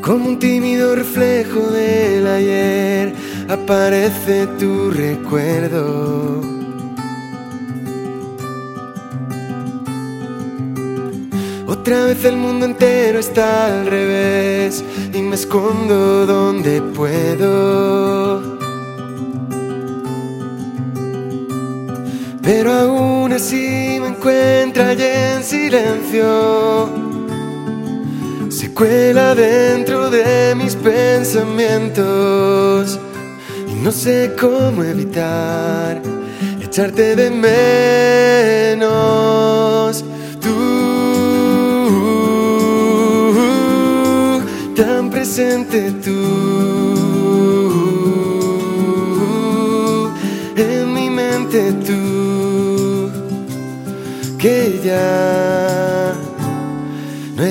Como un tímido reflejo del ayer, aparece tu recuerdo. Otra vez el mundo entero está al revés y me escondo donde puedo. Pero aún así me encuentra allí en silencio. Se cuela dentro de mis pensamientos y no sé cómo evitar echarte de menos. Tú, tan presente tú, en mi mente tú, que ya no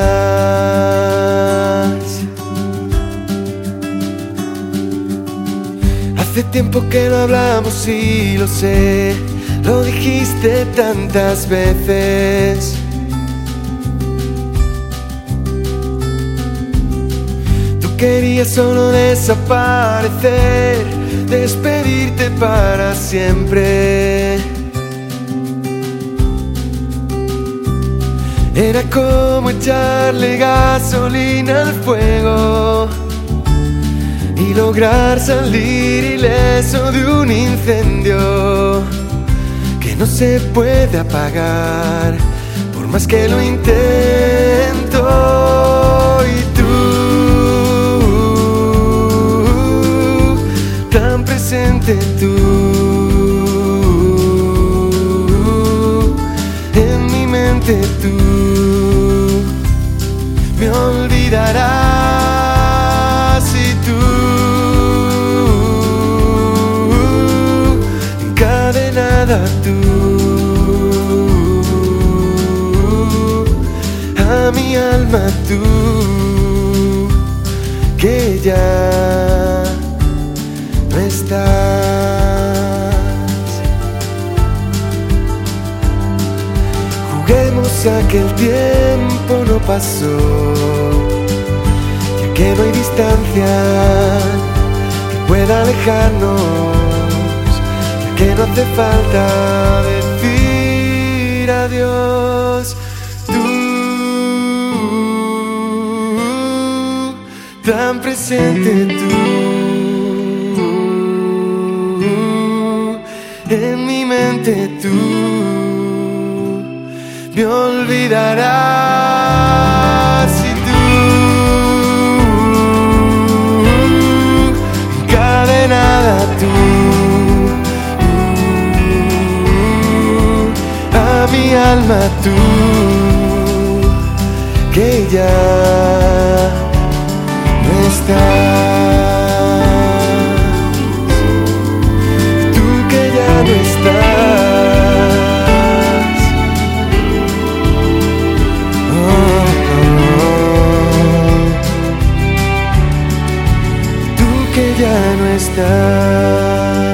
estás. Hace tiempo que no hablamos y lo sé, lo dijiste tantas veces. Tú querías solo desaparecer, despedirte para siempre. Era como echarle gasolina al fuego y lograr salir ileso de un incendio que no se puede apagar por más que lo intento. Y tú, tan presente tú, en mi mente tú, me olvidarás y tú, encadenada tú, a mi alma tú, que ya no estás. Juguemos a que el tiempo no pasó, ya que no hay distancia que pueda alejarnos, ya que no hace falta decir adiós. Tú, tan presente tú, en mi mente tú, me olvidarás y tú, encadenada tú, a mi alma tú, que ya no estás, tú que ya no estás. Que ya no estás.